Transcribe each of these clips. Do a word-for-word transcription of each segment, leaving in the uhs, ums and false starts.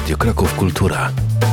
Radio Kraków Kultura.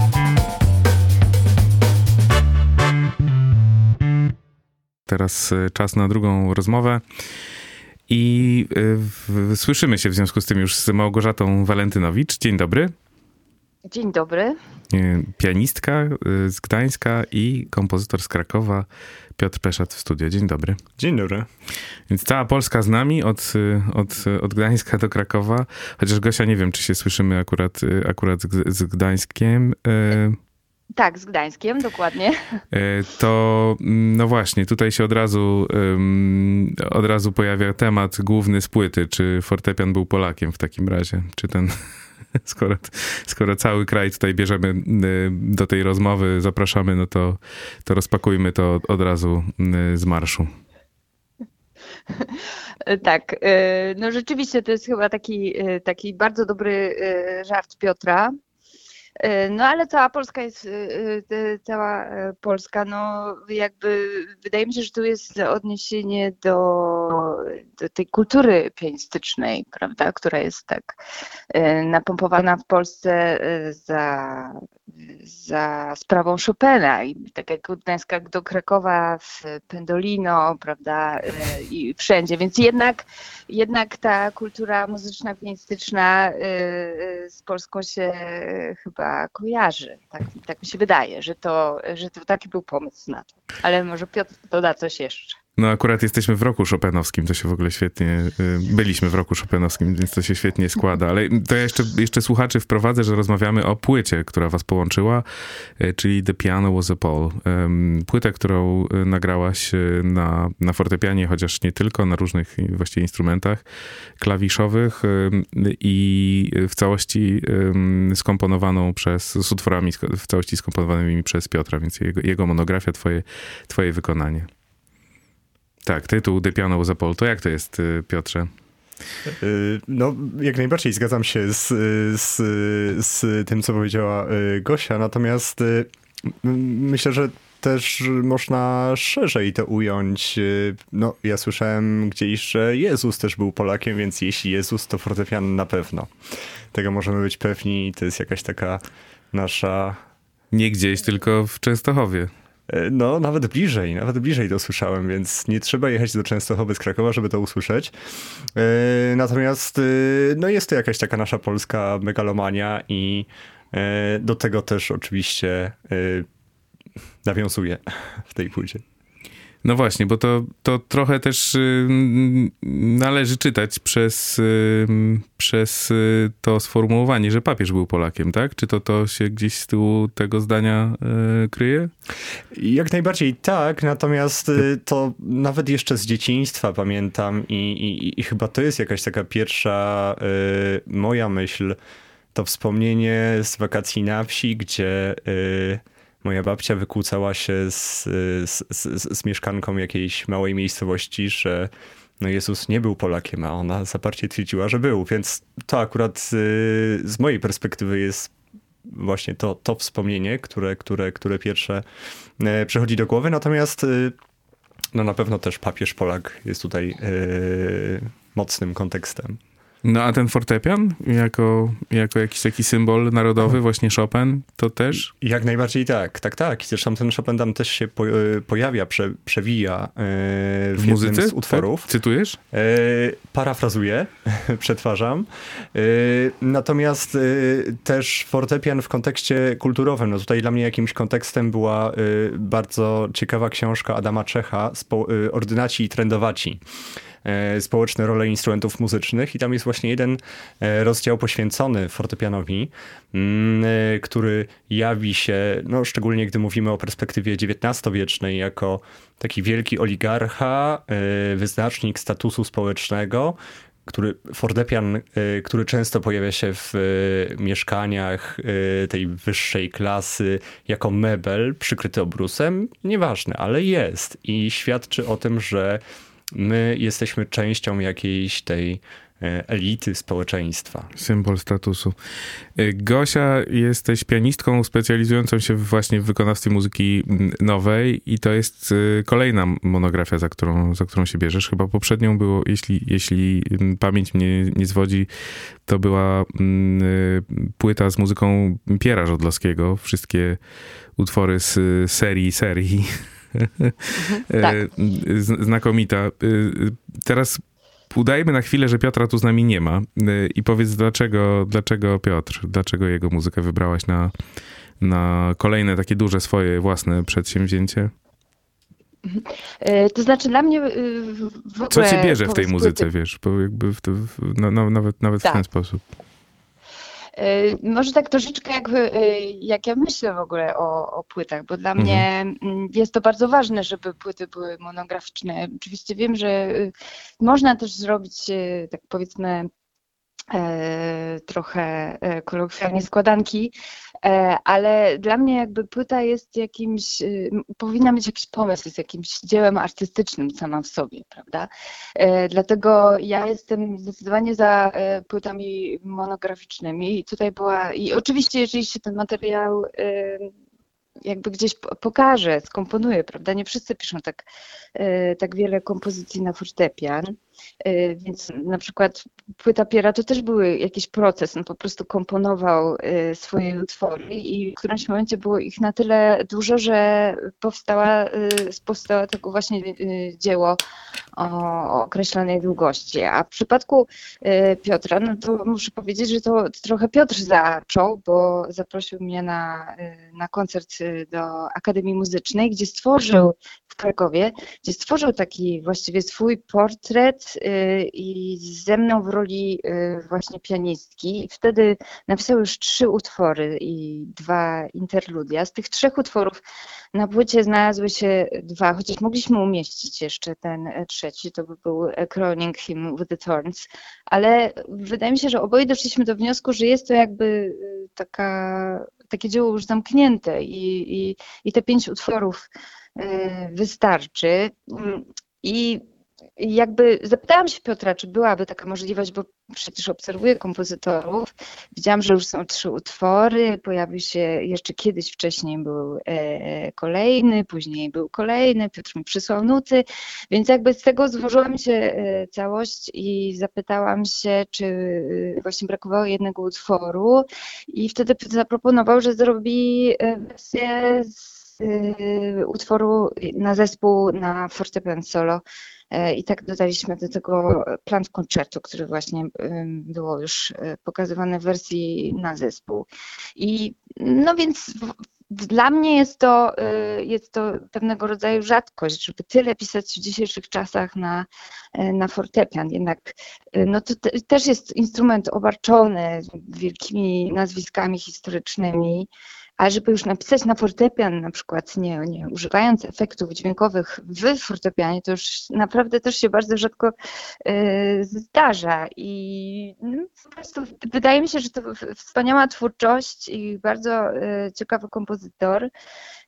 Teraz czas na drugą rozmowę i y, y, słyszymy się w związku z tym już z Małgorzatą Walentynowicz. Dzień dobry. Dzień dobry. Pianistka z Gdańska i kompozytor z Krakowa Piotr Peszat w studio. Dzień dobry. Dzień dobry. Więc cała Polska z nami od, od, od Gdańska do Krakowa. Chociaż Gosia, nie wiem, czy się słyszymy akurat, akurat z, z Gdańskiem. Tak, z Gdańskiem, dokładnie. To no właśnie, tutaj się od razu od razu pojawia temat główny z płyty. Czy fortepian był Polakiem w takim razie? Czy ten... Skoro, skoro cały kraj tutaj bierzemy do tej rozmowy, zapraszamy, no to, to rozpakujmy to od razu z marszu. Tak, no rzeczywiście to jest chyba taki, taki bardzo dobry żart Piotra. No ale cała Polska jest, cała Polska, no jakby wydaje mi się, że tu jest odniesienie do, do tej kultury pianistycznej, prawda, która jest tak napompowana w Polsce za, za sprawą Chopina i tak jak od Gdańska do Krakowa, w Pendolino, prawda, i wszędzie, więc jednak, jednak ta kultura muzyczna, pianistyczna z Polską się chyba kojarzy. Tak, tak mi się wydaje, że to, że to taki był pomysł na to. Ale może Piotr doda coś jeszcze. No akurat jesteśmy w roku chopinowskim, to się w ogóle świetnie, byliśmy w roku chopinowskim, więc to się świetnie składa. Ale to ja jeszcze, jeszcze słuchaczy wprowadzę, że rozmawiamy o płycie, która was połączyła, czyli The Piano Was a Pole. Płytę, którą nagrałaś na, na fortepianie, chociaż nie tylko, na różnych właściwie instrumentach klawiszowych i w całości skomponowaną przez, z utworami w całości skomponowanymi przez Piotra, więc jego, jego monografia, twoje, twoje wykonanie. Tak, tytuł The Piano Was a Pole. To jak to jest, Piotrze? No, jak najbardziej zgadzam się z, z, z tym, co powiedziała Gosia, natomiast myślę, że też można szerzej to ująć. No, ja słyszałem gdzieś, że Jezus też był Polakiem, więc jeśli Jezus, to fortepian na pewno. Tego możemy być pewni. To jest jakaś taka nasza... Nie gdzieś, tylko w Częstochowie. No, nawet bliżej, nawet bliżej to słyszałem, więc nie trzeba jechać do Częstochowy z Krakowa, żeby to usłyszeć. Natomiast no jest to jakaś taka nasza polska megalomania i do tego też oczywiście nawiązuje w tej płycie. No właśnie, bo to, to trochę też y, należy czytać przez, y, przez y, to sformułowanie, że papież był Polakiem, tak? Czy to, to się gdzieś z tyłu tego zdania y, kryje? Jak najbardziej tak, natomiast y, to nawet jeszcze z dzieciństwa pamiętam i, i, i chyba to jest jakaś taka pierwsza y, moja myśl, to wspomnienie z wakacji na wsi, gdzie... Y, Moja babcia wykłócała się z, z, z, z mieszkanką jakiejś małej miejscowości, że no Jezus nie był Polakiem, a ona zaparcie twierdziła, że był. Więc to akurat z, z mojej perspektywy jest właśnie to, to wspomnienie, które, które, które pierwsze przychodzi do głowy. Natomiast no na pewno też papież Polak jest tutaj yy, mocnym kontekstem. No a ten fortepian jako, jako jakiś taki symbol narodowy, właśnie Chopin, to też? Jak najbardziej tak, tak, tak. Zresztą ten Chopin tam też się po, pojawia, prze, przewija yy, w, w muzyce z utworów. Tak? Cytujesz? Yy, parafrazuję, przetwarzam. Yy, natomiast yy, też fortepian w kontekście kulturowym. No tutaj dla mnie jakimś kontekstem była yy, bardzo ciekawa książka Adama Czecha, spo, yy, Ordynaci i Trendowaci. Społeczne role instrumentów muzycznych i tam jest właśnie jeden rozdział poświęcony fortepianowi, który jawi się, no szczególnie gdy mówimy o perspektywie dziewiętnastowiecznej, jako taki wielki oligarcha, wyznacznik statusu społecznego, który fortepian, który często pojawia się w mieszkaniach tej wyższej klasy jako mebel przykryty obrusem, nieważne, ale jest i świadczy o tym, że my jesteśmy częścią jakiejś tej elity społeczeństwa. Symbol statusu. Gosia, jesteś pianistką specjalizującą się właśnie w wykonawstwie muzyki nowej i to jest kolejna monografia, za którą, za którą się bierzesz. Chyba poprzednią było, jeśli, jeśli pamięć mnie nie zwodzi, to była płyta z muzyką Piera Żodlowskiego. Wszystkie utwory z serii serii. Tak. Znakomita. Teraz udajmy na chwilę, że Piotra tu z nami nie ma i powiedz, dlaczego, dlaczego Piotr, dlaczego jego muzykę wybrałaś na, na kolejne takie duże swoje własne przedsięwzięcie? To znaczy dla mnie w ogóle... Co cię bierze w tej muzyce, wiesz, bo jakby w to, w, no, no, nawet, nawet tak. w ten sposób. Może tak troszeczkę jak, jak ja myślę w ogóle o, o płytach, bo dla mhm. mnie jest to bardzo ważne, żeby płyty były monograficzne. Oczywiście wiem, że można też zrobić, tak powiedzmy, trochę kolokwialnie składanki, ale dla mnie jakby płyta jest jakimś, powinna mieć jakiś pomysł, jest jakimś dziełem artystycznym sama w sobie, prawda? Dlatego ja jestem zdecydowanie za płytami monograficznymi i tutaj była, i oczywiście jeżeli się ten materiał jakby gdzieś pokaże, skomponuje, prawda? Nie wszyscy piszą tak, tak wiele kompozycji na fortepian, więc na przykład płyta Piera to też był jakiś proces, on po prostu komponował swoje utwory i w którymś momencie było ich na tyle dużo, że powstała, powstało tego właśnie dzieło o określonej długości. A w przypadku Piotra, no to muszę powiedzieć, że to trochę Piotr zaczął, bo zaprosił mnie na, na koncert do Akademii Muzycznej, gdzie stworzył w Krakowie, gdzie stworzył taki właściwie swój portret i ze mną w roli właśnie pianistki. I wtedy napisał już trzy utwory i dwa interludia. Z tych trzech utworów na płycie znalazły się dwa, chociaż mogliśmy umieścić jeszcze ten trzeci, to by był Crowning Him with the Thorns, ale wydaje mi się, że oboje doszliśmy do wniosku, że jest to jakby taka, takie dzieło już zamknięte i, i, i te pięć utworów wystarczy. I jakby zapytałam się Piotra, czy byłaby taka możliwość, bo przecież obserwuję kompozytorów. Widziałam, że już są trzy utwory, pojawił się jeszcze kiedyś wcześniej był e, kolejny, później był kolejny, Piotr mi przysłał nuty, więc jakby z tego złożyła mi się e, całość i zapytałam się, czy właśnie brakowało jednego utworu i wtedy Piotr zaproponował, że zrobi wersję z e, utworu na zespół na fortepian solo. I tak dodaliśmy do tego plan koncertu, który właśnie było już pokazywany w wersji na zespół. I no więc dla mnie jest to, jest to pewnego rodzaju rzadkość, żeby tyle pisać w dzisiejszych czasach na, na fortepian. Jednak no to te, też jest instrument obarczony wielkimi nazwiskami historycznymi. A żeby już napisać na fortepian, na przykład nie, nie używając efektów dźwiękowych w fortepianie, to już naprawdę też się bardzo rzadko y, zdarza. I no, po prostu wydaje mi się, że to wspaniała twórczość i bardzo y, ciekawy kompozytor. Y,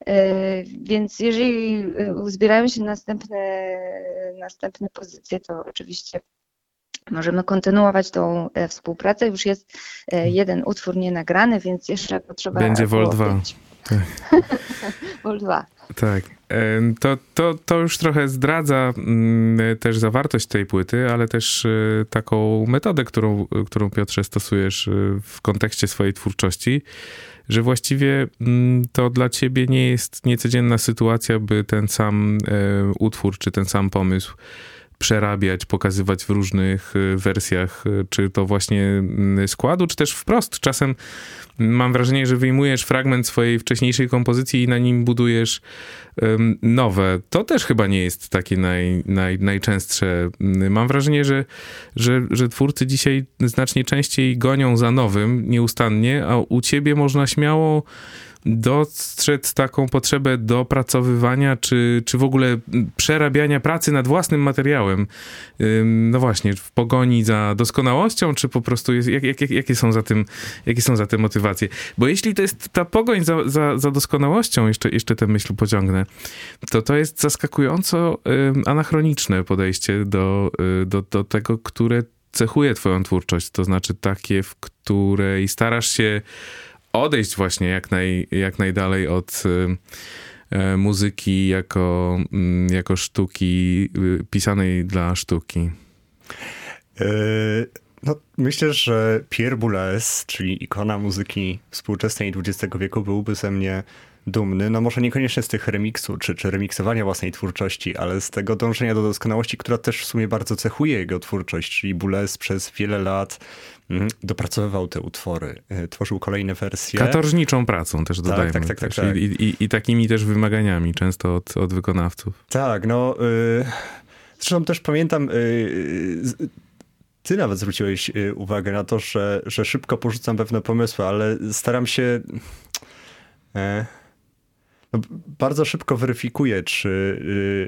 więc jeżeli uzbierają się następne, następne pozycje, to oczywiście możemy kontynuować tą e, współpracę. Już jest e, jeden utwór nienagrany, więc jeszcze potrzeba... Będzie Vol dwa. Tak. Vol dwa. Tak. To, to, to już trochę zdradza też zawartość tej płyty, ale też taką metodę, którą, którą Piotrze stosujesz w kontekście swojej twórczości, że właściwie to dla ciebie nie jest niecodzienna sytuacja, by ten sam utwór, czy ten sam pomysł przerabiać, pokazywać w różnych wersjach, czy to właśnie składu, czy też wprost. Czasem mam wrażenie, że wyjmujesz fragment swojej wcześniejszej kompozycji i na nim budujesz um, nowe. To też chyba nie jest takie naj, naj, najczęstsze. Mam wrażenie, że, że, że twórcy dzisiaj znacznie częściej gonią za nowym nieustannie, a u ciebie można śmiało dostrzec taką potrzebę dopracowywania, czy, czy w ogóle przerabiania pracy nad własnym materiałem. No właśnie, w pogoni za doskonałością, czy po prostu jest, jak, jak, jakie są za tym, jakie są za tym motywacje? Bo jeśli to jest ta pogoń za, za, za doskonałością, jeszcze, jeszcze tę myśl pociągnę, to to jest zaskakująco anachroniczne podejście do, do, do tego, które cechuje twoją twórczość? To znaczy takie, w której starasz się odejść właśnie jak, naj, jak najdalej od e, muzyki jako, m, jako sztuki y, pisanej dla sztuki. No, myślę, że Pierre Boulez, czyli ikona muzyki współczesnej dwudziestego wieku, byłby ze mnie dumny. No może niekoniecznie z tych remiksu, czy, czy remiksowania własnej twórczości, ale z tego dążenia do doskonałości, która też w sumie bardzo cechuje jego twórczość. Czyli Boulez przez wiele lat mm, dopracowywał te utwory, tworzył kolejne wersje. Katorżniczą pracą też dodajmy. Tak, tak, tak. tak, tak, tak. I, i, I takimi też wymaganiami, często od, od wykonawców. Tak, no... Y- zresztą też pamiętam... Y- Ty nawet zwróciłeś uwagę na to, że, że szybko porzucam pewne pomysły, ale staram się... E, no, bardzo szybko weryfikuję, czy,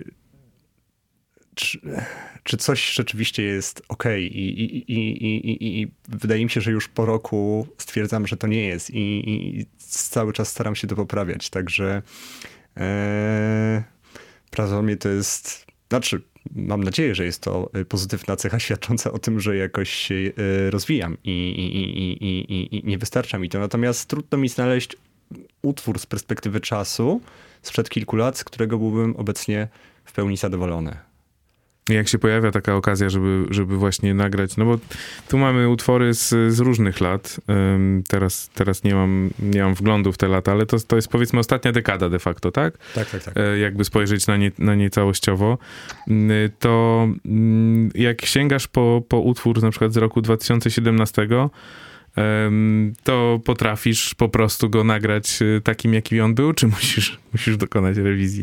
czy, czy coś rzeczywiście jest okej. Okay. I, i, i, i, I wydaje mi się, że już po roku stwierdzam, że to nie jest. I, i cały czas staram się to poprawiać. Także e, prawdopodobnie to jest... Znaczy, mam nadzieję, że jest to pozytywna cecha świadcząca o tym, że jakoś się rozwijam i, i, i, i, i nie wystarcza mi to. Natomiast trudno mi znaleźć utwór z perspektywy czasu sprzed kilku lat, z którego byłbym obecnie w pełni zadowolony. Jak się pojawia taka okazja, żeby, żeby właśnie nagrać, no bo tu mamy utwory z, z różnych lat. Teraz, teraz nie mam, nie mam wglądu w te lata, ale to, to jest powiedzmy ostatnia dekada de facto, tak? Tak, tak, tak. Jakby spojrzeć na nie, na nie całościowo. To jak sięgasz po, po utwór na przykład z roku dwa tysiące siedemnastego, to potrafisz po prostu go nagrać takim, jaki on był, czy musisz, musisz dokonać rewizji?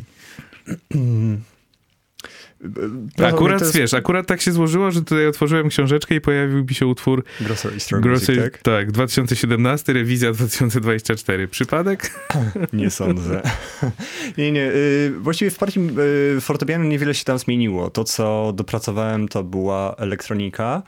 No, akurat, jest... wiesz, akurat tak się złożyło, że tutaj otworzyłem książeczkę i pojawił mi się utwór Grocery Store Music, tak? Tak, dwa tysiące siedemnasty, rewizja dwa tysiące dwudziesty czwarty. Przypadek? Nie sądzę. nie, nie. Właściwie w partii fortepianu niewiele się tam zmieniło. To, co dopracowałem, to była elektronika.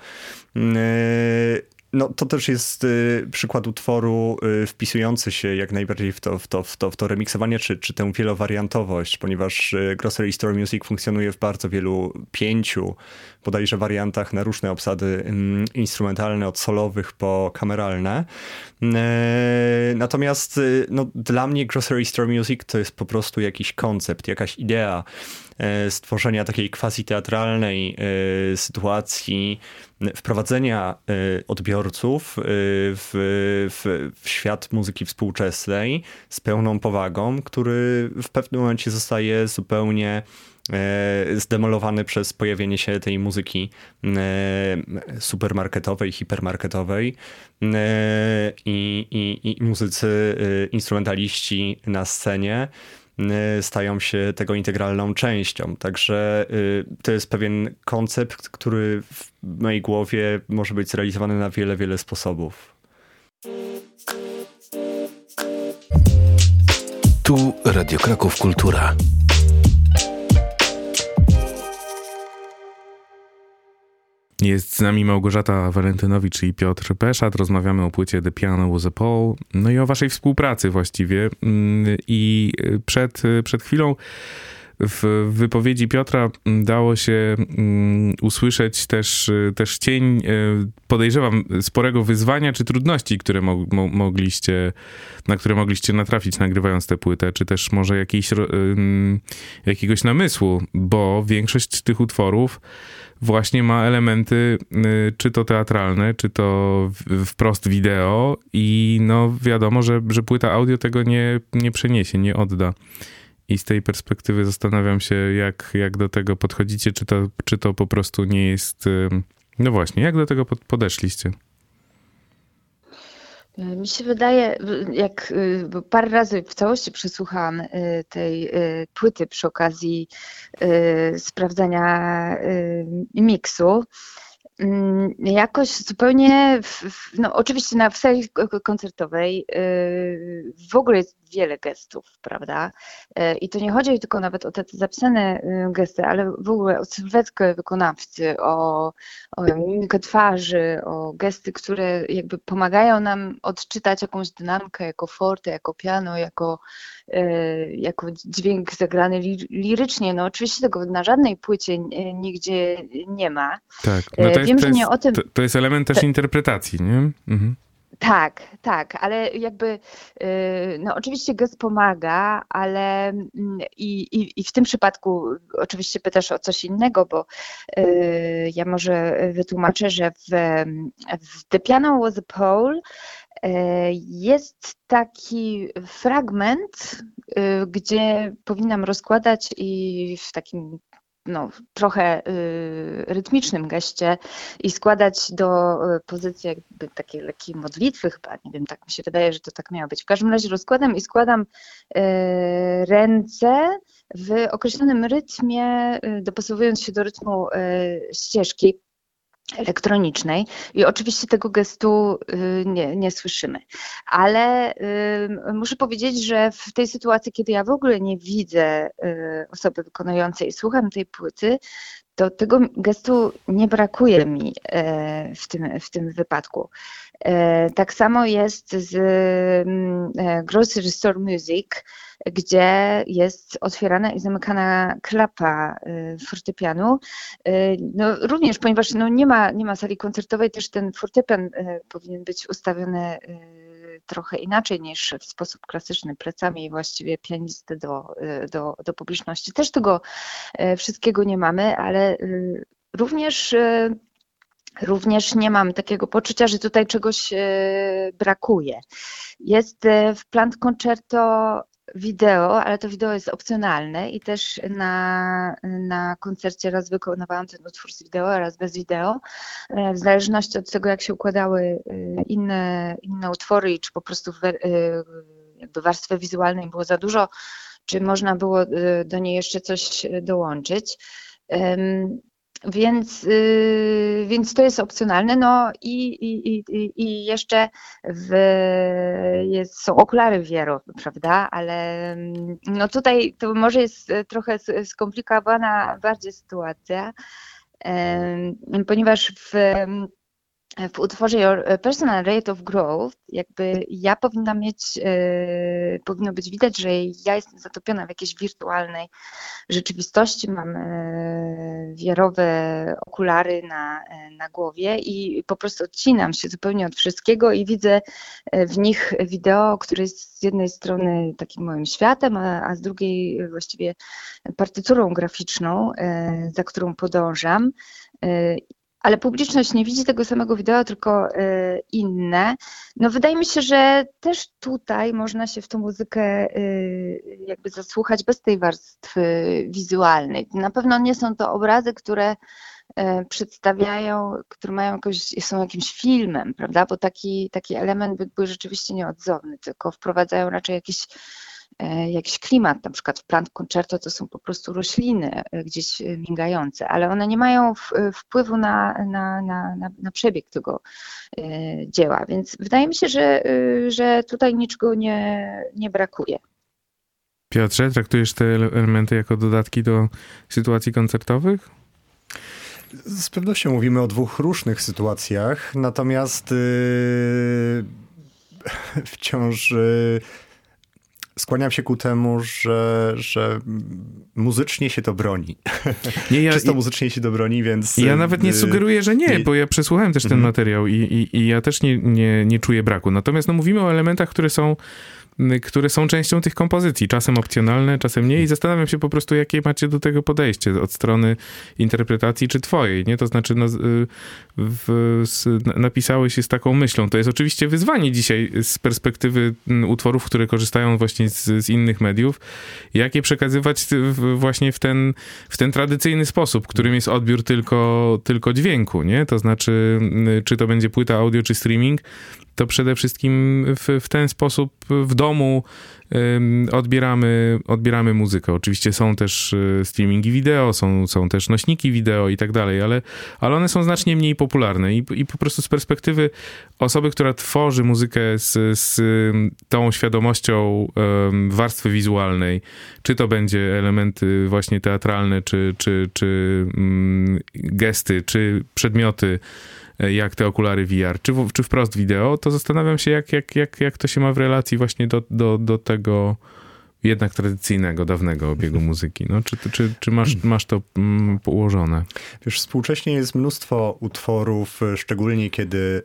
No, to też jest y, przykład utworu y, wpisujący się jak najbardziej w to, w to, w to, w to remiksowanie, czy, czy tę wielowariantowość, ponieważ y, Grocery Store Music funkcjonuje w bardzo wielu, pięciu bodajże wariantach na różne obsady y, instrumentalne, od solowych po kameralne. Y, natomiast y, no, dla mnie Grocery Store Music to jest po prostu jakiś koncept, jakaś idea y, stworzenia takiej quasi-teatralnej y, sytuacji, wprowadzenia y, odbiorców y, w, w, w świat muzyki współczesnej z pełną powagą, który w pewnym momencie zostaje zupełnie y, zdemolowany przez pojawienie się tej muzyki y, supermarketowej, hipermarketowej y, i, i, i muzycy, y, instrumentaliści na scenie stają się tego integralną częścią. Także y, to jest pewien koncept, który w mojej głowie może być zrealizowany na wiele, wiele sposobów. Tu Radio Kraków Kultura. Jest z nami Małgorzata Walentynowicz, czyli Piotr Beszat. Rozmawiamy o płycie The Piano Was a Pole, no i o waszej współpracy właściwie. I przed, przed chwilą w wypowiedzi Piotra dało się usłyszeć też, też cień, podejrzewam, sporego wyzwania czy trudności, które mo, mo, mogliście, na które mogliście natrafić nagrywając tę płytę, czy też może jakiejś, jakiegoś namysłu, bo większość tych utworów właśnie ma elementy czy to teatralne, czy to wprost wideo i no wiadomo, że, że płyta audio tego nie, nie przeniesie, nie odda. I z tej perspektywy zastanawiam się, jak, jak do tego podchodzicie, czy to, czy to po prostu nie jest... No właśnie, jak do tego podeszliście? Mi się wydaje, jak parę razy w całości przesłuchałam tej płyty przy okazji sprawdzania miksu, jakoś zupełnie, w, no oczywiście na w sali koncertowej w ogóle jest wiele gestów, prawda? I to nie chodzi tylko nawet o te zapisane gesty, ale w ogóle o sylwetkę wykonawcy, o, o mimikę twarzy, o gesty, które jakby pomagają nam odczytać jakąś dynamikę jako forte, jako piano, jako, jako dźwięk zagrany lirycznie. No oczywiście tego na żadnej płycie nigdzie nie ma. Tak, no to jest wiem, to że jest, nie o tym... To, to jest element też interpretacji, nie? Mhm. Tak, tak, ale jakby, no oczywiście gest pomaga, ale i, i, i w tym przypadku oczywiście pytasz o coś innego, bo ja może wytłumaczę, że w, w The Piano Was a Pole jest taki fragment, gdzie powinnam rozkładać i w takim no, trochę y, rytmicznym geście i składać do y, pozycji jakby takiej lekkiej modlitwy chyba, nie wiem, tak mi się wydaje, że to tak miało być. W każdym razie rozkładam i składam y, ręce w określonym rytmie, y, dopasowując się do rytmu y, ścieżki elektronicznej i oczywiście tego gestu nie, nie słyszymy. Ale y, muszę powiedzieć, że w tej sytuacji, kiedy ja w ogóle nie widzę y, osoby wykonującej i słucham tej płyty, to tego gestu nie brakuje mi y, w tym, w tym wypadku. Y, tak samo jest z y, Grocery Store Music, gdzie jest otwierana i zamykana klapa fortepianu. No, również, ponieważ no, nie ma, nie ma sali koncertowej, też ten fortepian powinien być ustawiony trochę inaczej niż w sposób klasyczny, plecami właściwie pianisty do, do, do publiczności. Też tego wszystkiego nie mamy, ale również Również nie mam takiego poczucia, że tutaj czegoś brakuje. Jest w Plant Concerto wideo, ale to wideo jest opcjonalne i też na, na koncercie raz wykonywałam ten utwór z wideo, raz bez wideo. W zależności od tego, jak się układały inne, inne utwory i czy po prostu jakby warstwy wizualnej było za dużo, czy można było do niej jeszcze coś dołączyć. Więc, yy, więc to jest opcjonalne. No i, i, i, i jeszcze w, jest, są okulary V R, prawda? Ale no tutaj to może jest trochę skomplikowana bardziej sytuacja, yy, ponieważ w w utworze Your Personal Rate of Growth jakby ja powinna mieć, yy, powinno być widać, że ja jestem zatopiona w jakiejś wirtualnej rzeczywistości, mam yy, V R-owe okulary na, na głowie i po prostu odcinam się zupełnie od wszystkiego i widzę w nich wideo, które jest z jednej strony takim moim światem, a, a z drugiej właściwie partyturą graficzną, yy, za którą podążam. Yy, Ale publiczność nie widzi tego samego wideo, tylko y, inne. No wydaje mi się, że też tutaj można się w tą muzykę y, jakby zasłuchać bez tej warstwy wizualnej. Na pewno nie są to obrazy, które y, przedstawiają, które mają jakoś, są jakimś filmem, prawda? Bo taki, taki element by był rzeczywiście nieodzowny, tylko wprowadzają raczej jakiś jakiś klimat, na przykład w Plant Concerto to są po prostu rośliny gdzieś migające, ale one nie mają wpływu na, na, na, na przebieg tego dzieła, więc wydaje mi się, że, że tutaj niczego nie, nie brakuje. Piotrze, traktujesz te elementy jako dodatki do sytuacji koncertowych? Z pewnością mówimy o dwóch różnych sytuacjach, natomiast yy, wciąż yy, skłaniam się ku temu, że, że muzycznie się to broni. Nie, ja, Czysto muzycznie się to broni, więc... Ja nawet nie sugeruję, że nie, nie. bo ja przesłuchałem też ten mhm. materiał i, i, i ja też nie, nie, nie czuję braku. Natomiast no, mówimy o elementach, które są które są częścią tych kompozycji, czasem opcjonalne, czasem nie i zastanawiam się po prostu, jakie macie do tego podejście od strony interpretacji czy twojej, nie? To znaczy no, w, z, napisałeś się z taką myślą. To jest oczywiście wyzwanie dzisiaj z perspektywy utworów, które korzystają właśnie z, z innych mediów, jak je przekazywać w, właśnie w ten, w ten tradycyjny sposób, którym jest odbiór tylko, tylko dźwięku, nie? To znaczy, czy to będzie płyta audio, czy streaming, to przede wszystkim w, w ten sposób w domu um, odbieramy, odbieramy muzykę. Oczywiście są też streamingi wideo, są, są też nośniki wideo i tak dalej, ale, ale one są znacznie mniej popularne i, i po prostu z perspektywy osoby, która tworzy muzykę z, z tą świadomością um, warstwy wizualnej, czy to będzie elementy właśnie teatralne, czy, czy, czy um, gesty, czy przedmioty, jak te okulary V R, czy, w, czy wprost wideo, to zastanawiam się, jak, jak, jak, jak to się ma w relacji właśnie do, do, do tego jednak tradycyjnego, dawnego obiegu muzyki. No, czy, czy, czy masz, masz to mm, ułożone? Wiesz, współcześnie jest mnóstwo utworów, szczególnie kiedy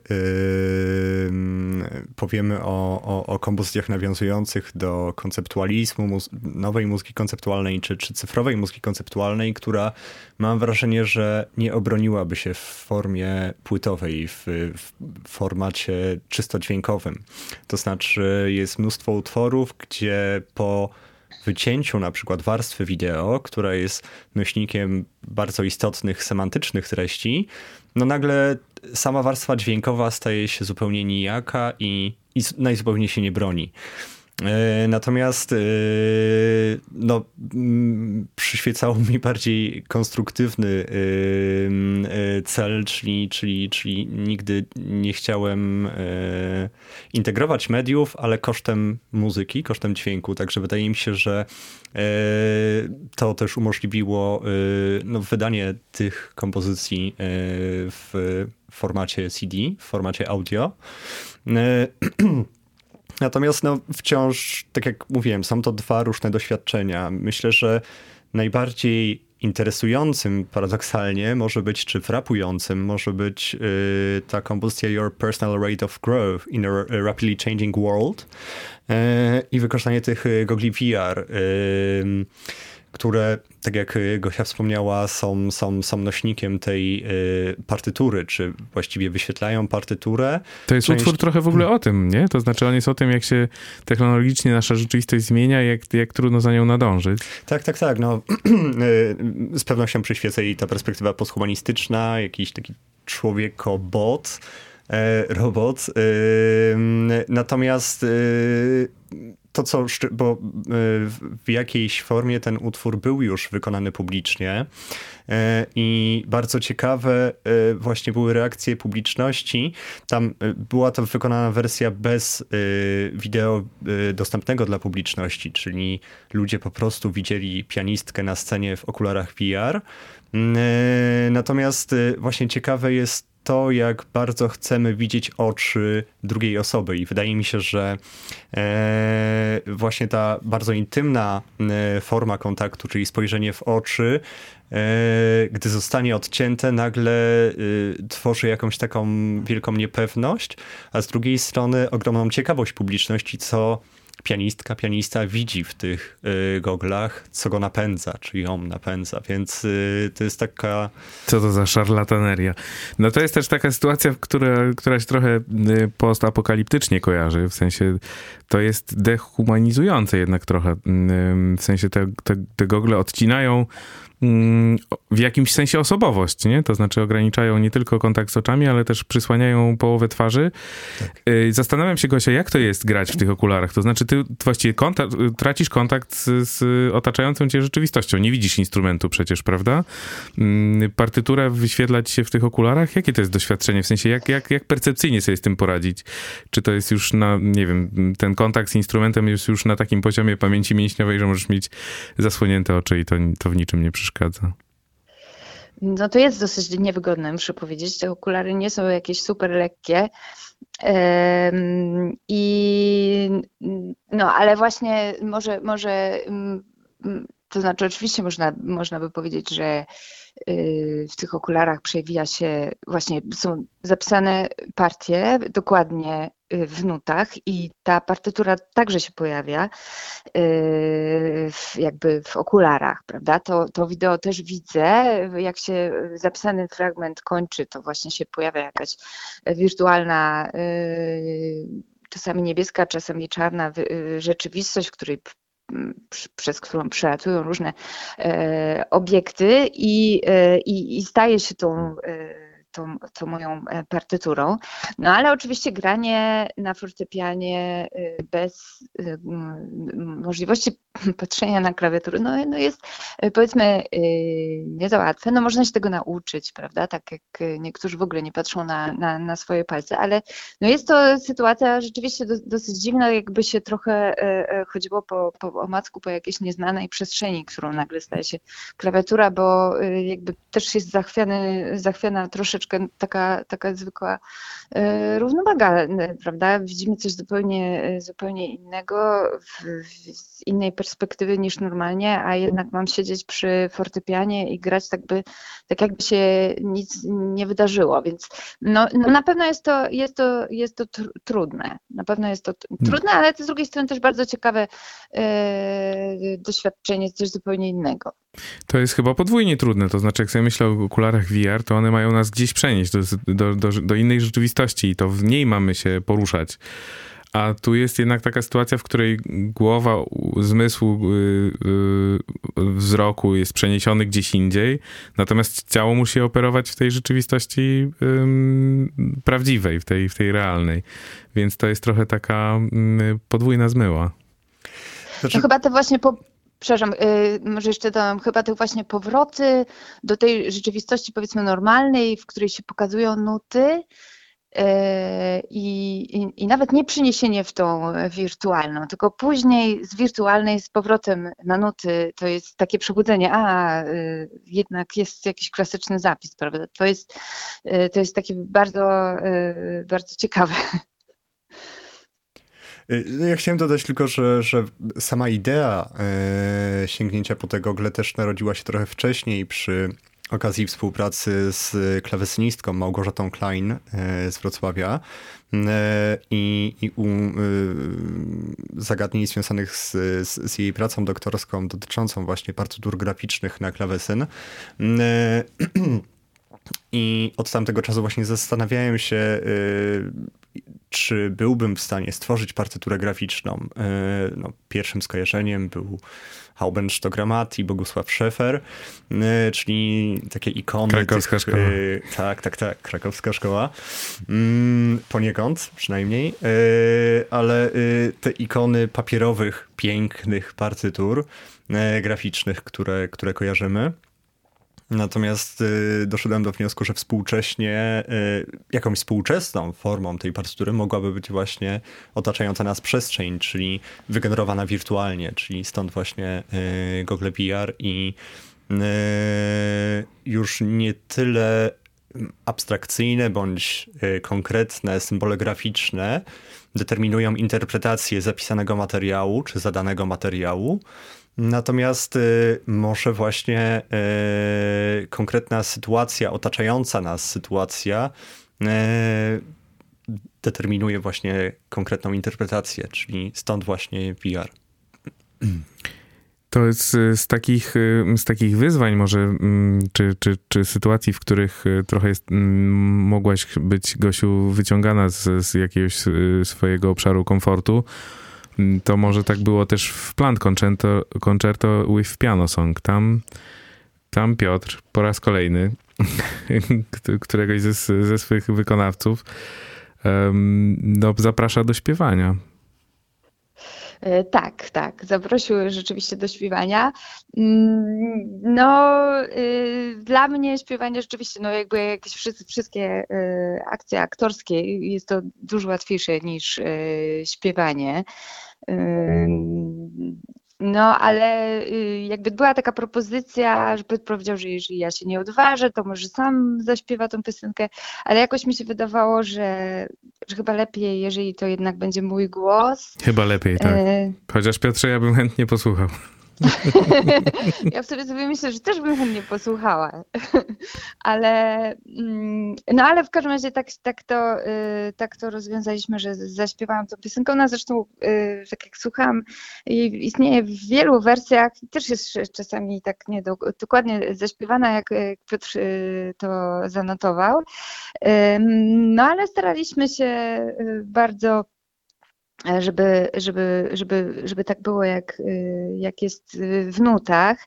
yy, powiemy o, o, o kompozycjach nawiązujących do konceptualizmu, muzy- nowej muzyki konceptualnej, czy, czy cyfrowej muzyki konceptualnej, która mam wrażenie, że nie obroniłaby się w formie płytowej, w, w formacie czysto dźwiękowym. To znaczy jest mnóstwo utworów, gdzie po wycięciu na przykład warstwy wideo, która jest nośnikiem bardzo istotnych semantycznych treści, no nagle sama warstwa dźwiękowa staje się zupełnie nijaka i, i najzupełniej się nie broni. Natomiast no, przyświecał mi bardziej konstruktywny cel, czyli, czyli, czyli nigdy nie chciałem integrować mediów, ale kosztem muzyki, kosztem dźwięku. Także wydaje mi się, że to też umożliwiło no, wydanie tych kompozycji w formacie C D, w formacie audio. Natomiast no, wciąż, tak jak mówiłem, są to dwa różne doświadczenia. Myślę, że najbardziej interesującym paradoksalnie może być, czy frapującym może być y, ta kompozycja Your Personal Rate of Growth in a Rapidly Changing World y, i wykorzystanie tych gogli V R, y, które, tak jak Gosia wspomniała, są, są, są nośnikiem tej y, partytury, czy właściwie wyświetlają partyturę. To jest Część... utwór trochę w ogóle o tym, nie? To znaczy on jest o tym, jak się technologicznie nasza rzeczywistość zmienia i jak, jak trudno za nią nadążyć. Tak, tak, tak. No, z pewnością przyświeca jej ta perspektywa posthumanistyczna, jakiś taki człowiekobot, e, robot. E, natomiast e, to, co, bo w jakiejś formie ten utwór był już wykonany publicznie i bardzo ciekawe właśnie były reakcje publiczności. Tam była to wykonana wersja bez wideo dostępnego dla publiczności, czyli ludzie po prostu widzieli pianistkę na scenie w okularach V R. Natomiast właśnie ciekawe jest to, jak bardzo chcemy widzieć oczy drugiej osoby i wydaje mi się, że e, właśnie ta bardzo intymna e, forma kontaktu, czyli spojrzenie w oczy, e, gdy zostanie odcięte, nagle e, tworzy jakąś taką wielką niepewność, a z drugiej strony ogromną ciekawość publiczności, co pianistka, pianista widzi w tych y, goglach, co go napędza, czy ją napędza, więc y, to jest taka... Co to za szarlataneria? No to jest też taka sytuacja, która, która się trochę postapokaliptycznie kojarzy, w sensie to jest dehumanizujące jednak trochę, w sensie te, te, te gogle odcinają w jakimś sensie osobowość, nie? To znaczy ograniczają nie tylko kontakt z oczami, ale też przysłaniają połowę twarzy. Tak. Zastanawiam się, Gosia, jak to jest grać w tych okularach? To znaczy ty właściwie kontakt, tracisz kontakt z, z otaczającą cię rzeczywistością. Nie widzisz instrumentu przecież, prawda? Partytura wyświetla ci się w tych okularach? Jakie to jest doświadczenie? W sensie, jak, jak, jak percepcyjnie sobie z tym poradzić? Czy to jest już na, nie wiem, ten kontakt z instrumentem jest już na takim poziomie pamięci mięśniowej, że możesz mieć zasłonięte oczy i to, to w niczym nie przeszkadza? No to jest dosyć niewygodne, muszę powiedzieć. Te okulary nie są jakieś super lekkie. I no, ale właśnie może, może to znaczy oczywiście można, można by powiedzieć, że w tych okularach przewija się, właśnie są zapisane partie dokładnie w nutach i ta partytura także się pojawia w, jakby w okularach, prawda? To, to wideo też widzę, jak się zapisany fragment kończy, to właśnie się pojawia jakaś wirtualna, czasami niebieska, czasami czarna rzeczywistość, w której przez którą przelatują różne e, obiekty i, e, i, i staje się tą, e, tą, tą moją partyturą. No ale oczywiście granie na fortepianie bez e, możliwości patrzenia na klawiaturę no, no jest powiedzmy e, nie za łatwe. No można się tego nauczyć, prawda? Tak jak niektórzy w ogóle nie patrzą na, na, na swoje palce, ale no jest to sytuacja rzeczywiście do, dosyć dziwna, jakby się trochę e, chodziło po, po omacku po jakiejś nieznanej przestrzeni, którą nagle staje się klawiatura, bo e, jakby też jest zachwiany, zachwiana troszeczkę troszkę taka, taka zwykła równowaga, prawda? Widzimy coś zupełnie, zupełnie innego, w, z innej perspektywy niż normalnie, a jednak mam siedzieć przy fortepianie i grać tak, by, tak jakby się nic nie wydarzyło, więc no, no na pewno jest to, jest to, jest to tr- trudne, na pewno jest to t- trudne, ale z drugiej strony też bardzo ciekawe e, doświadczenie, coś zupełnie innego. To jest chyba podwójnie trudne, to znaczy jak sobie myślę o okularach V R, to one mają nas gdzieś przenieść do, do, do, do innej rzeczywistości i to w niej mamy się poruszać. A tu jest jednak taka sytuacja, w której głowa, zmysł yy, yy, wzroku jest przeniesiony gdzieś indziej, natomiast ciało musi operować w tej rzeczywistości yy, prawdziwej, w tej, w tej realnej. Więc to jest trochę taka yy, podwójna zmyła. Znaczy... No chyba te właśnie po... Przepraszam, yy, może jeszcze dodam, chyba te właśnie powroty do tej rzeczywistości powiedzmy normalnej, w której się pokazują nuty, I, i, i nawet nie przeniesienie w tą wirtualną, tylko później z wirtualnej z powrotem na nuty to jest takie przebudzenie, a y, jednak jest jakiś klasyczny zapis, prawda? To jest, y, to jest takie bardzo, y, bardzo ciekawe. Ja chciałem dodać tylko, że, że sama idea e, sięgnięcia po te gogle też narodziła się trochę wcześniej przy okazji współpracy z klawesynistką Małgorzatą Klein e, z Wrocławia e, i, i u e, zagadnień związanych z, z, z jej pracą doktorską dotyczącą właśnie partytur graficznych na klawesyn. E, I od tamtego czasu właśnie zastanawiałem się, e, czy byłbym w stanie stworzyć partyturę graficzną. No, pierwszym skojarzeniem był Haubenstock i Bogusław Szefer, czyli takie ikony. Krakowska tych, szkoła. Tak, tak, tak, krakowska szkoła. Poniekąd przynajmniej, ale te ikony papierowych, pięknych partytur graficznych, które, które kojarzymy. Natomiast y, doszedłem do wniosku, że współcześnie y, jakąś współczesną formą tej partytury mogłaby być właśnie otaczająca nas przestrzeń, czyli wygenerowana wirtualnie, czyli stąd właśnie y, gogle V R i y, już nie tyle abstrakcyjne bądź y, konkretne symbole graficzne determinują interpretację zapisanego materiału czy zadanego materiału. Natomiast y, może właśnie y, konkretna sytuacja, otaczająca nas sytuacja y, determinuje właśnie konkretną interpretację, czyli stąd właśnie V R. To jest z takich, z takich wyzwań może, czy, czy, czy sytuacji, w których trochę jest, mogłaś być, Gosiu, wyciągana z, z jakiegoś swojego obszaru komfortu, to może tak było też w Plant Concerto, Concerto with Piano Song. Tam, tam Piotr po raz kolejny, któregoś ze, ze swych wykonawców, no, zaprasza do śpiewania. Tak, tak. Zaprosił rzeczywiście do śpiewania. No, dla mnie śpiewanie rzeczywiście, no jakby jakieś wszystkie akcje aktorskie, jest to dużo łatwiejsze niż śpiewanie. No, ale jakby była taka propozycja, że Piotr powiedział, że jeżeli ja się nie odważę, to może sam zaśpiewa tą piosenkę, ale jakoś mi się wydawało, że, że chyba lepiej, jeżeli to jednak będzie mój głos. Chyba lepiej, tak. Chociaż Piotrze, ja bym chętnie posłuchał. Ja wtedy sobie myślę, że też bym chętnie posłuchała, ale no ale w każdym razie tak, tak, to, tak to rozwiązaliśmy, że zaśpiewałam tą piosenkę. Ona zresztą, tak jak słucham, istnieje w wielu wersjach, też jest czasami tak nie do, dokładnie zaśpiewana, jak Piotr to zanotował. No ale staraliśmy się bardzo żeby, żeby, żeby, żeby tak było, jak, jak jest w nutach.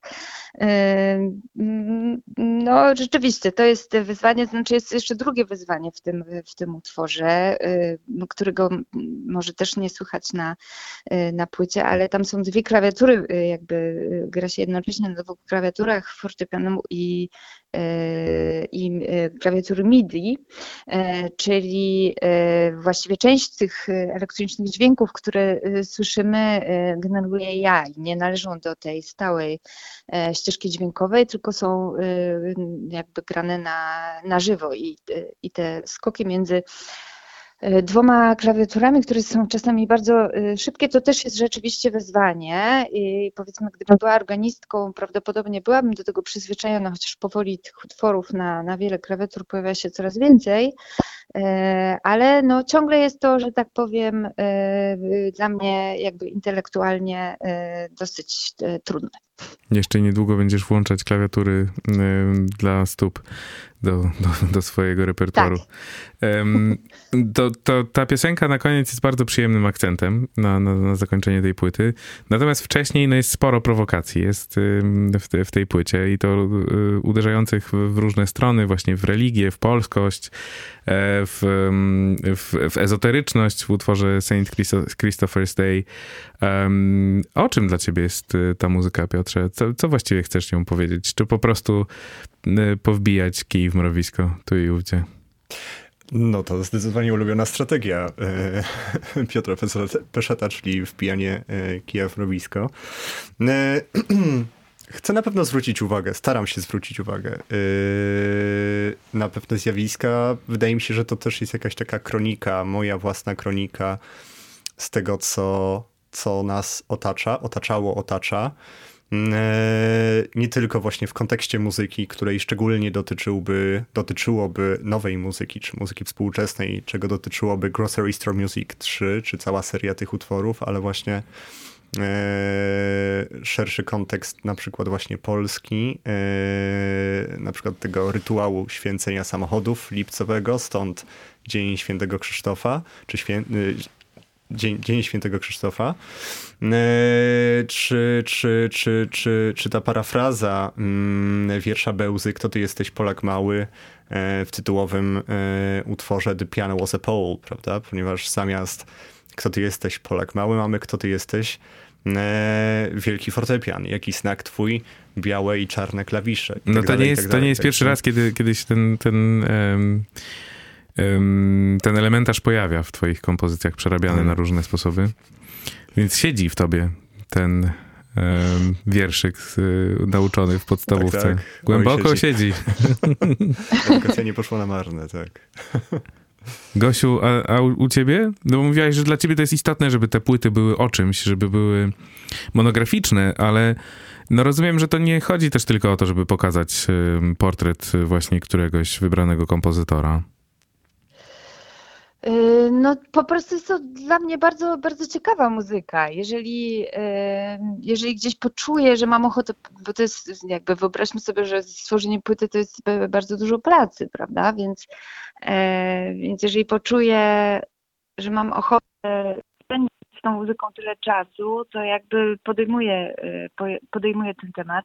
No rzeczywiście, to jest wyzwanie, znaczy jest jeszcze drugie wyzwanie w tym, w tym utworze, którego może też nie słychać na, na płycie, ale tam są dwie klawiatury, jakby gra się jednocześnie na dwóch klawiaturach, fortepianu i i klawiatury MIDI, czyli właściwie część tych elektronicznych dźwięków, które słyszymy, generuję ja i nie należą do tej stałej ścieżki dźwiękowej, tylko są jakby grane na, na żywo i, i te skoki między dwoma klawiaturami, które są czasami bardzo szybkie, to też jest rzeczywiście wyzwanie i powiedzmy, gdybym była organistką, prawdopodobnie byłabym do tego przyzwyczajona, chociaż powoli tych utworów na, na wiele klawiatur pojawia się coraz więcej, ale no ciągle jest to, że tak powiem, dla mnie jakby intelektualnie dosyć trudne. Jeszcze niedługo będziesz włączać klawiatury y, dla stóp do, do, do swojego repertuaru. Tak. Um, to, to ta piosenka na koniec jest bardzo przyjemnym akcentem na, na, na zakończenie tej płyty. Natomiast wcześniej no, jest sporo prowokacji jest y, w, te, w tej płycie i to y, uderzających w, w różne strony, właśnie w religię, w polskość, w, w, w ezoteryczność w utworze Saint Christopher's Day. Um, o czym dla ciebie jest ta muzyka, Piotrze? Co, co właściwie chcesz nią powiedzieć? Czy po prostu y, powbijać kij w mrowisko tu i ówdzie? No to zdecydowanie ulubiona strategia e, Piotra Peszeta, czyli wpijanie e, kija w mrowisko. E, chcę na pewno zwrócić uwagę, staram się zwrócić uwagę e, na pewne zjawiska. Wydaje mi się, że to też jest jakaś taka kronika, moja własna kronika z tego, co, co nas otacza, otaczało, otacza. Nie tylko właśnie w kontekście muzyki, której szczególnie dotyczyłby, dotyczyłoby nowej muzyki, czy muzyki współczesnej, czego dotyczyłoby Grocery Store Music trzy, czy cała seria tych utworów, ale właśnie e, szerszy kontekst, na przykład właśnie polski, e, na przykład tego rytuału święcenia samochodów lipcowego, stąd Dzień Świętego Krzysztofa, czy świę, Dzień, Dzień Świętego Krzysztofa. E, czy, czy, czy, czy, czy ta parafraza mm, wiersza Bełzy Kto ty jesteś, Polak mały, e, w tytułowym e, utworze The Piano Was a Pole, prawda? Ponieważ zamiast Kto ty jesteś, Polak mały, mamy Kto ty jesteś, e, wielki fortepian. Jaki znak twój, białe i czarne klawisze. I no tak to, dalej, nie jest, tak to nie jest pierwszy raz, kiedy, kiedy się ten... ten um... ten elementarz pojawia w twoich kompozycjach, przerabiany hmm. na różne sposoby. Więc siedzi w tobie ten um, wierszyk y, nauczony w podstawówce. Tak, tak. Głęboko Oj, siedzi. siedzi. Edukacja nie poszła na marne, tak. Gosiu, a, a u ciebie? No mówiłaś, że dla ciebie to jest istotne, żeby te płyty były o czymś, żeby były monograficzne, ale no rozumiem, że to nie chodzi też tylko o to, żeby pokazać y, portret właśnie któregoś wybranego kompozytora. No po prostu jest to dla mnie bardzo, bardzo ciekawa muzyka. Jeżeli, jeżeli gdzieś poczuję, że mam ochotę, bo to jest jakby, wyobraźmy sobie, że stworzenie płyty to jest bardzo dużo pracy, prawda? Więc, więc jeżeli poczuję, że mam ochotę spędzić z tą muzyką tyle czasu, to jakby podejmuję, podejmuję ten temat.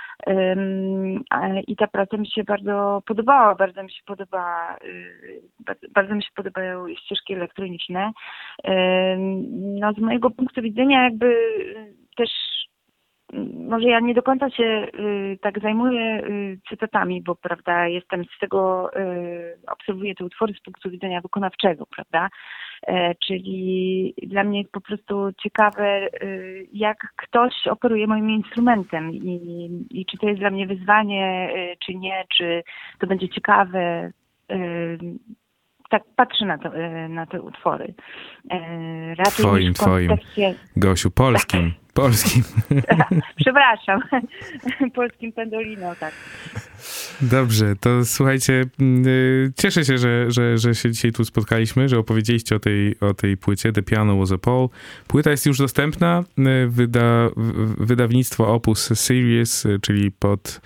I ta praca mi się bardzo podobała, bardzo mi się podoba, bardzo mi się podobają ścieżki elektroniczne. No z mojego punktu widzenia jakby też, może ja nie do końca się tak zajmuję cytatami, bo prawda, jestem z tego, obserwuję te utwory z punktu widzenia wykonawczego, prawda, czyli dla mnie jest po prostu ciekawe, jak ktoś operuje moim instrumentem i, i czy to jest dla mnie wyzwanie, czy nie, czy to będzie ciekawe. Tak patrzę na, to, na te utwory. Raczej twoim, twoim. Gosiu, polskim. Polskim. Przepraszam. Polskim Pendolino, tak. Dobrze, to słuchajcie, cieszę się, że, że, że się dzisiaj tu spotkaliśmy, że opowiedzieliście o tej, o tej płycie The Piano Was a Pole. Płyta jest już dostępna. Wyda, wydawnictwo Opus Series, czyli pod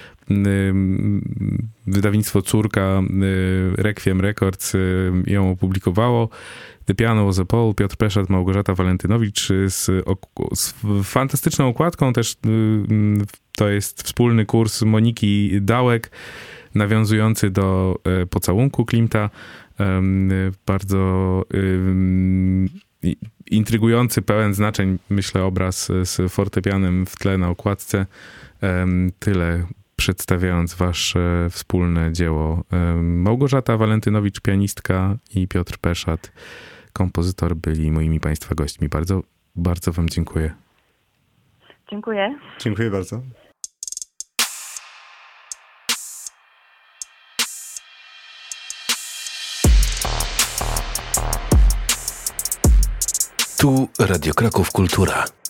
wydawnictwo córka Requiem Records ją opublikowało. The Piano Was a Pole, Piotr Peszat, Małgorzata Walentynowicz z, z fantastyczną okładką też. To jest wspólny kurs Moniki Dałek, nawiązujący do Pocałunku Klimta. Bardzo intrygujący, pełen znaczeń, myślę, obraz z fortepianem w tle na okładce. Tyle przedstawiając wasze wspólne dzieło. Małgorzata Walentynowicz, pianistka, i Piotr Peszat, kompozytor, byli moimi państwa gośćmi. Bardzo, bardzo wam dziękuję. Dziękuję. Dziękuję bardzo. Tu Radio Kraków Kultura.